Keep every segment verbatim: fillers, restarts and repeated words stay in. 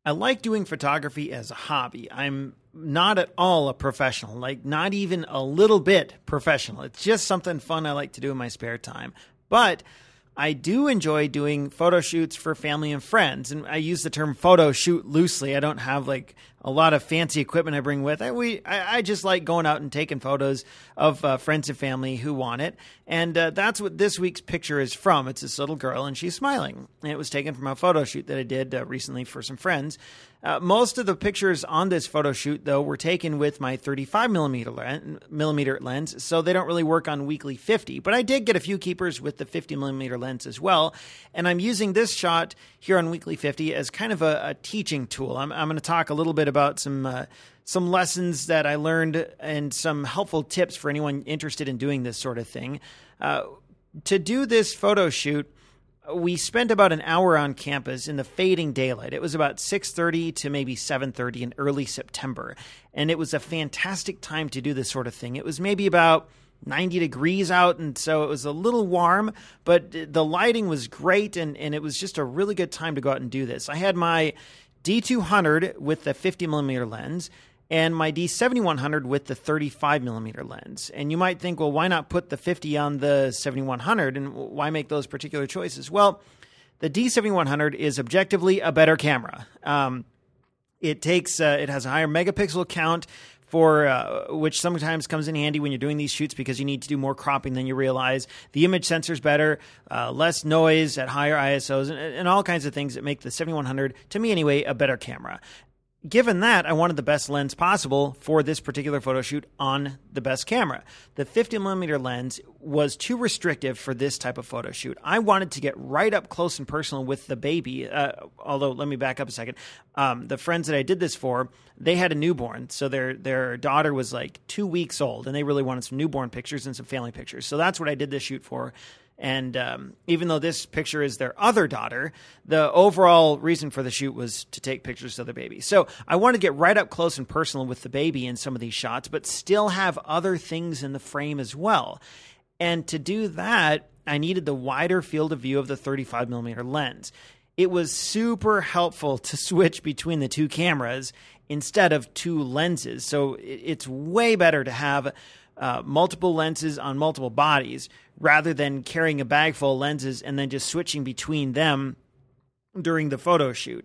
I like doing photography as a hobby. I'm not at all a professional, like not even a little bit professional. It's just something fun I like to do in my spare time. But I do enjoy doing photo shoots for family and friends. And I use the term photo shoot loosely. I don't have like a lot of fancy equipment I bring with. I, we, I, I just like going out and taking photos of uh, friends and family who want it. And uh, that's what this week's picture is from. It's this little girl and she's smiling. And it was taken from a photo shoot that I did uh, recently for some friends. Uh, most of the pictures on this photo shoot, though, were taken with my thirty-five millimeter lens, so they don't really work on weekly fifty. But I did get a few keepers with the fifty millimeter lens as well, and I'm using this shot here on weekly fifty as kind of a, a teaching tool. I'm, I'm going to talk a little bit about some uh, some lessons that I learned and some helpful tips for anyone interested in doing this sort of thing. Uh, to do this photo shoot, we spent about an hour on campus in the fading daylight. It was about six thirty to maybe seven thirty in early September. And it was a fantastic time to do this sort of thing. It was maybe about ninety degrees out, and so it was a little warm, but the lighting was great, and, and it was just a really good time to go out and do this. I had my D two hundred with the fifty millimeter lens, and my D seventy-one hundred with the thirty-five millimeter lens. And you might think, well, why not put the fifty on the seventy-one hundred, and why make those particular choices? Well, the D seventy-one hundred is objectively a better camera. Um, it takes, uh, it has a higher megapixel count, for uh, which sometimes comes in handy when you're doing these shoots because you need to do more cropping than you realize. The image sensor's better, uh, less noise at higher I S Os, and, and all kinds of things that make the seventy-one hundred, to me anyway, a better camera. Given that, I wanted the best lens possible for this particular photo shoot on the best camera. The fifty millimeter lens was too restrictive for this type of photo shoot. I wanted to get right up close and personal with the baby. Uh, although, let me back up a second. Um, the friends that I did this for, they had a newborn. So their their daughter was like two weeks old, and they really wanted some newborn pictures and some family pictures. So that's what I did this shoot for. And um, even though this picture is their other daughter, the overall reason for the shoot was to take pictures of the baby. So I wanted to get right up close and personal with the baby in some of these shots, but still have other things in the frame as well. And to do that, I needed the wider field of view of the thirty-five millimeter lens. It was super helpful to switch between the two cameras instead of two lenses. So it's way better to have Uh, multiple lenses on multiple bodies rather than carrying a bag full of lenses and then just switching between them during the photo shoot.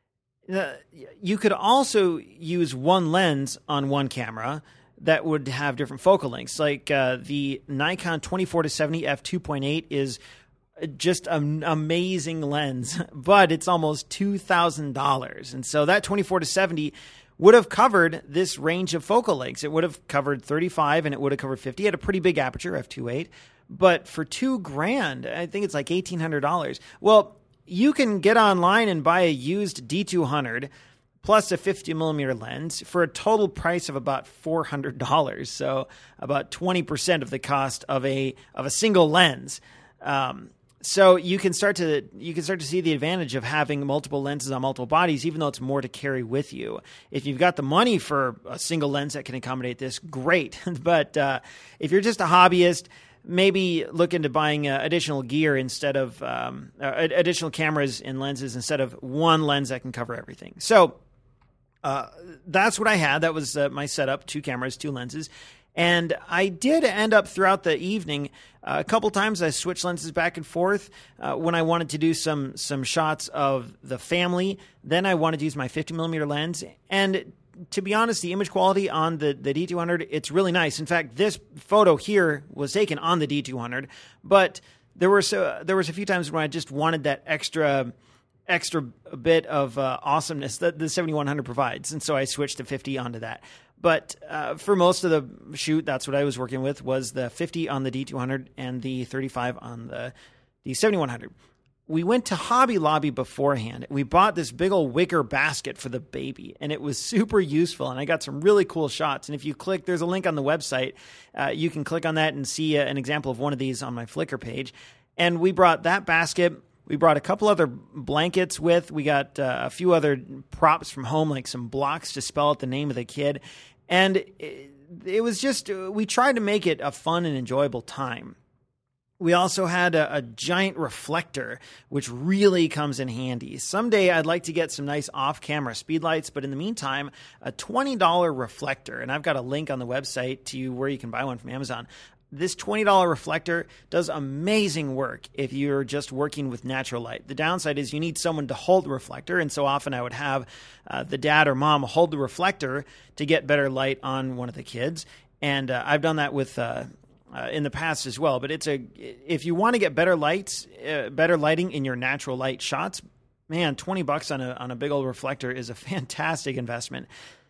Uh, you could also use one lens on one camera that would have different focal lengths. Like uh, the Nikon twenty-four to seventy f two point eight is just an amazing lens, but it's almost two thousand dollars. And so that twenty-four to seventy would have covered this range of focal lengths. It would have covered thirty-five and it would have covered fifty. It had a pretty big aperture, f two point eight. But for two grand, I think it's like eighteen hundred dollars. Well, you can get online and buy a used D two hundred plus a fifty millimeter lens for a total price of about four hundred dollars. So about twenty percent of the cost of a of a single lens. Um, So you can start to you can start to see the advantage of having multiple lenses on multiple bodies, even though it's more to carry with you. If you've got the money for a single lens that can accommodate this, great. But uh, if you're just a hobbyist, maybe look into buying uh, additional gear instead of um, uh, additional cameras and lenses instead of one lens that can cover everything. So uh, that's what I had. That was uh, my setup: two cameras, two lenses. And I did end up throughout the evening, uh, a couple times I switched lenses back and forth uh, when I wanted to do some some shots of the family. Then I wanted to use my fifty millimeter lens. And to be honest, the image quality on the, the D two hundred, it's really nice. In fact, this photo here was taken on the D two hundred. But there were, so, there was a few times when I just wanted that extra extra bit of uh, awesomeness that the seventy-one hundred provides. And so I switched to fifty onto that. But uh, for most of the shoot, that's what I was working with, was the fifty on the D two hundred and the thirty-five on the, the seventy-one hundred. We went to Hobby Lobby beforehand. We bought this big old wicker basket for the baby, and it was super useful, and I got some really cool shots. And if you click, there's a link on the website. Uh, you can click on that and see uh, an example of one of these on my Flickr page. And we brought that basket. We brought a couple other blankets with. We got uh, a few other props from home, like some blocks to spell out the name of the kid. And it, it was just, we tried to make it a fun and enjoyable time. We also had a, a giant reflector, which really comes in handy. Someday I'd like to get some nice off-camera speedlights, but in the meantime, a twenty dollars reflector, and I've got a link on the website to where you can buy one from Amazon. This twenty dollars reflector does amazing work if you're just working with natural light. The downside is you need someone to hold the reflector, and so often I would have uh, the dad or mom hold the reflector to get better light on one of the kids, and uh, I've done that with... Uh, Uh, in the past as well, but it's a if you want to get better lights, uh, better lighting in your natural light shots, man, twenty bucks on a on a big old reflector is a fantastic investment.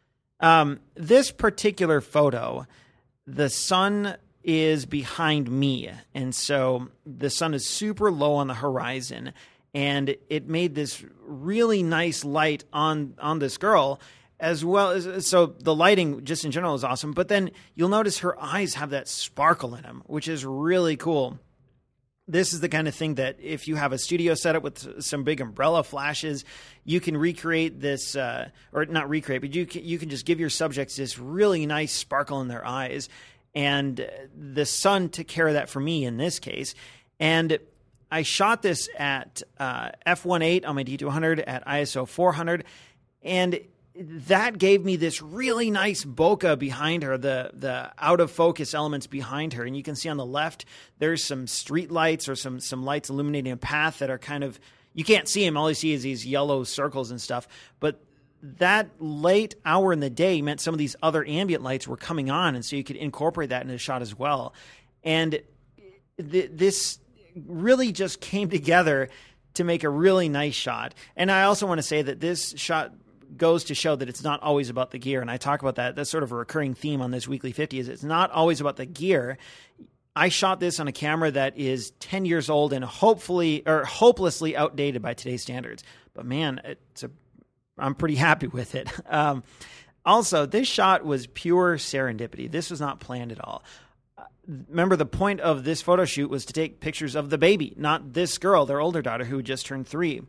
Um, this particular photo, the sun is behind me, and so the sun is super low on the horizon, and it made this really nice light on on this girl. As well as, so the lighting just in general is awesome, but then you'll notice her eyes have that sparkle in them, which is really cool. This is the kind of thing that if you have a studio setup with some big umbrella flashes, you can recreate this, uh, or not recreate, but you can, you can just give your subjects this really nice sparkle in their eyes. And the sun took care of that for me in this case. And I shot this at uh, f one point eight on my D two hundred at I S O four hundred, and that gave me this really nice bokeh behind her, the the out of focus elements behind her. And you can see on the left, there's some street lights or some some lights illuminating a path that are kind of, you can't see them. All you see is these yellow circles and stuff. But that late hour in the day meant some of these other ambient lights were coming on. And so you could incorporate that in a shot as well. And th- this really just came together to make a really nice shot. And I also want to say that this shot goes to show that it's not always about the gear. And I talk about that. That's sort of a recurring theme on this Weekly fifty is it's not always about the gear. I shot this on a camera that is ten years old and hopefully or hopelessly outdated by today's standards. But man, it's a, I'm pretty happy with it. Um, also, this shot was pure serendipity. This was not planned at all. Remember, the point of this photo shoot was to take pictures of the baby, not this girl, their older daughter, who just turned three.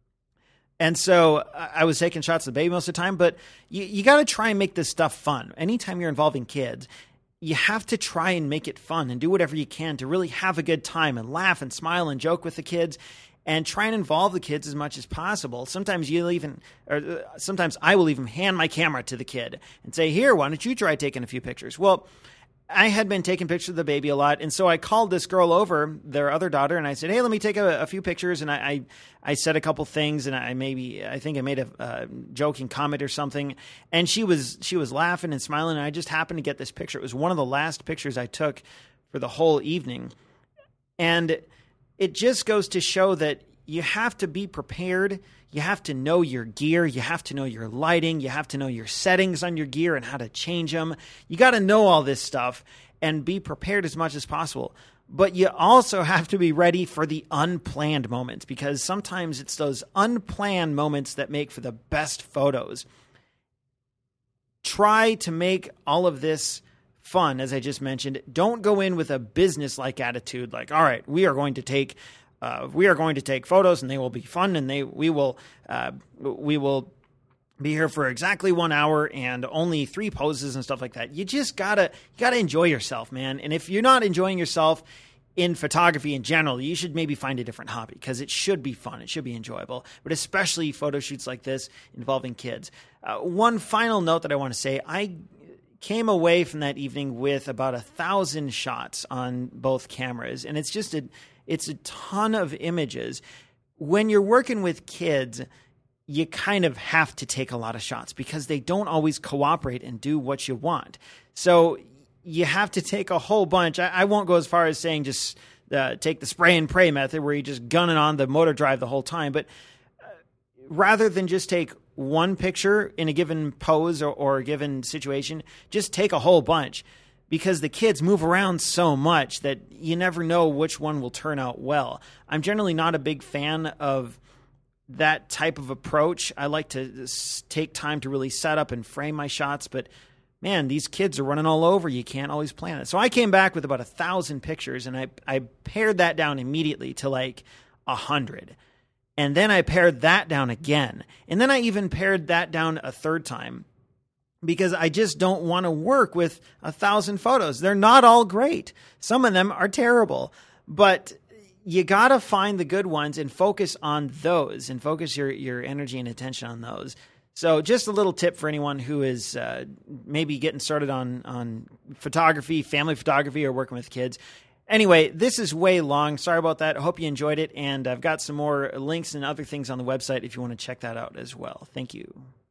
And so I was taking shots of the baby most of the time, but you, you got to try and make this stuff fun. Anytime you're involving kids, you have to try and make it fun and do whatever you can to really have a good time and laugh and smile and joke with the kids and try and involve the kids as much as possible. Sometimes you'll even, or sometimes I will even hand my camera to the kid and say, here, why don't you try taking a few pictures? Well, I had been taking pictures of the baby a lot, and so I called this girl over, their other daughter, and I said, hey, let me take a, a few pictures, and I, I I said a couple things, and I maybe, I think I made a uh, joking comment or something, and she was she was laughing and smiling, and I just happened to get this picture. It was one of the last pictures I took for the whole evening, and it just goes to show that you have to be prepared. You have to know your gear. You have to know your lighting. You have to know your settings on your gear and how to change them. You got to know all this stuff and be prepared as much as possible. But you also have to be ready for the unplanned moments, because sometimes it's those unplanned moments that make for the best photos. Try to make all of this fun, as I just mentioned. Don't go in with a business-like attitude like, all right, we are going to take Uh, we are going to take photos, and they will be fun, and they we will uh, we will be here for exactly one hour and only three poses and stuff like that. You just gotta you gotta enjoy yourself, man. And if you're not enjoying yourself in photography in general, you should maybe find a different hobby, because it should be fun, it should be enjoyable. But especially photo shoots like this involving kids. Uh, one final note that I want to say: I came away from that evening with about a thousand shots on both cameras, and it's just a It's a ton of images. When you're working with kids, you kind of have to take a lot of shots because they don't always cooperate and do what you want. So you have to take a whole bunch. I, I won't go as far as saying just uh, take the spray and pray method where you just gun it on the motor drive the whole time. But uh, rather than just take one picture in a given pose or, or a given situation, just take a whole bunch. Because the kids move around so much that you never know which one will turn out well. I'm generally not a big fan of that type of approach. I like to take time to really set up and frame my shots, but man, these kids are running all over. You can't always plan it. So I came back with about a thousand pictures, and I, I pared that down immediately to like a hundred. And then I pared that down again. And then I even pared that down a third time, because I just don't want to work with a thousand photos. They're not all great. Some of them are terrible. but you got to find the good ones and focus on those and focus your, your energy and attention on those. So just a little tip for anyone who is uh, maybe getting started on, on photography, family photography, or working with kids. Anyway, this is way long. Sorry about that. I hope you enjoyed it. And I've got some more links and other things on the website if you want to check that out as well. Thank you.